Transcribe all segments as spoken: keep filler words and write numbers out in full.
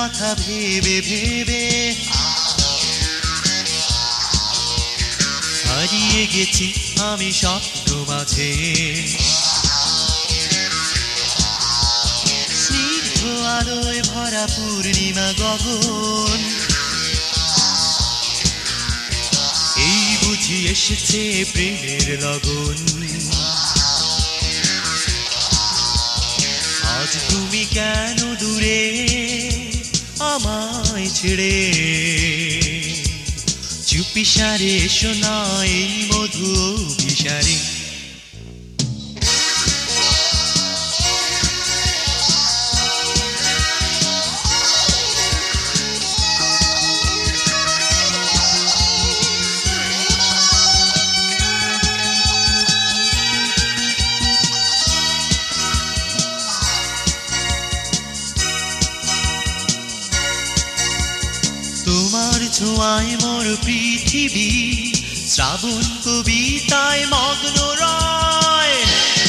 কথা ভেবে ভেবে হারিয়ে গেছি আমি স্বপ্ন মাঝে। স্নিগ্ধ আলোয় ভরা পূর্ণিমা গগন, এই বুঝি এসেছে প্রেমের লগন। আজ তুমি কেন দূরে আমায় ছেড়ে, চুপিসারে এসো না এই মধু অভিসারে। তোমার ছোঁয়ায় মোর পৃথিবী শ্রাবণ কবিতায় মগ্ন রয়।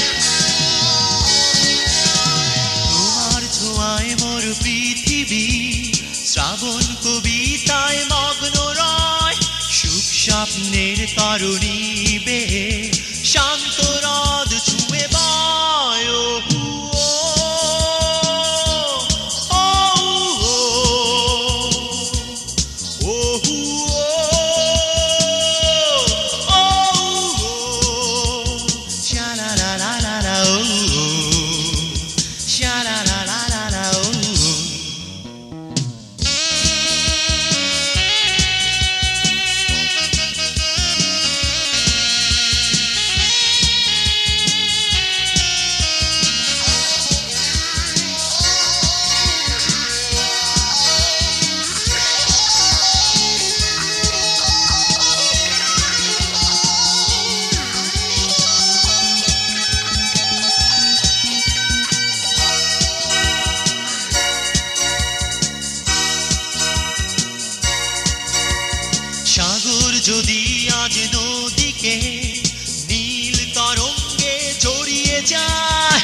তোমার ছোঁয়ায় মোর পৃথিবী শ্রাবণ কবিতায় মগ্ন রয়। সুখ স্বপ্নের তরুণী বে শান্ত হ্রদ ছুঁয়ে বয়। সাগর যদি আজ নদীকে নীল তরঙ্গে জড়িয়ে যায়,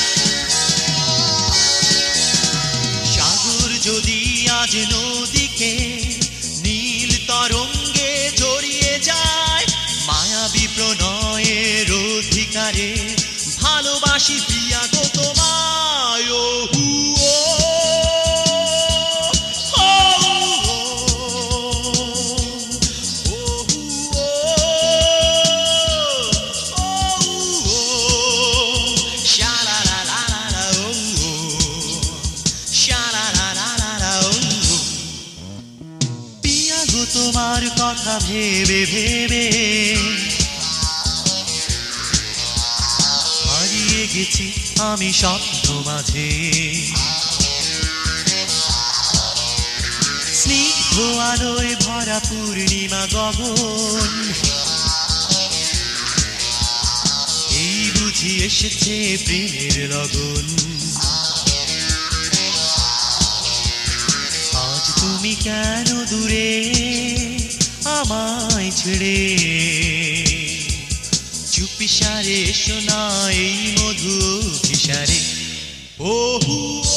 সাগর যদি আজ নদীকে নীল তরঙ্গে জড়িয়ে যায়, মায়াবী প্রণয়ের অধিকারে ভালোবাসি প্রিয়া গো তোমায়। তোমার কথা ভেবে ভেবে হারিয়ে গেছি আমি স্বপ্ন মাঝে। স্নিগ্ধ আলোয় ভরা পূর্ণিমা গগন, এই বুঝি এসেছে প্রেমের লগন। আজ তুমি কেন দূরে আমায় ছেড়ে, চুপিসারে এসো না এই মধু অভিসারে। ওহু